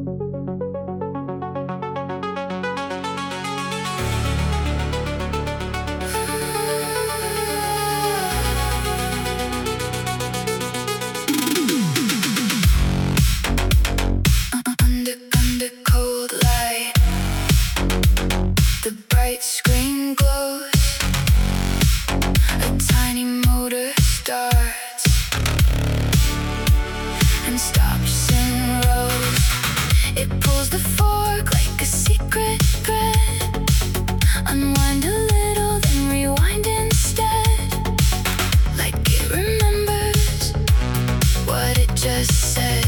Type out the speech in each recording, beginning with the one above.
Under cold light, the bright screen glows. A tiny motor starts and stops in rows. It pulls the fork like a secret thread. Unwind a little, then rewind instead, like it remembers what it just said.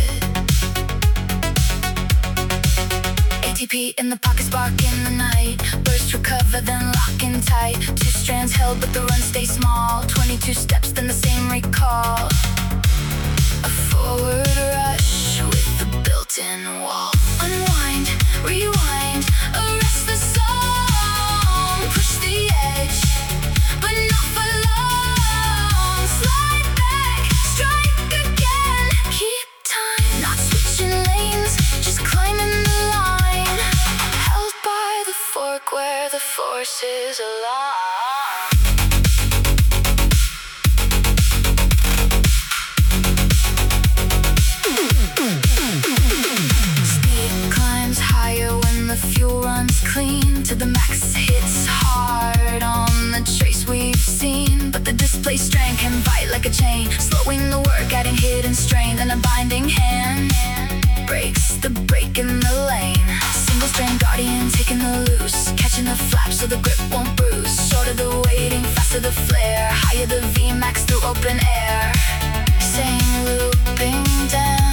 ATP in the pocket, spark in the night. Burst, recover, then lock in tight. 2 strands held, but the run stays small. 22 steps, then the same recall. A forward rush with a built-in wall. Unwind, rewind, arrest the song. Push the edge, but not for long. Slide back, strike again. Keep time, not switching lanes, just climbing the line. Held by the fork where the forces align. Fuel runs clean to the max, hits hard on the trace we've seen. But the display strength can bite like a chain, slowing the work, adding hidden strain. Then a binding hand breaks the break in the lane. Single strand guardian taking the loose, catching the flap so the grip won't bruise. Shorter the waiting, faster the flare, higher the VMAX through open air. Same looping down.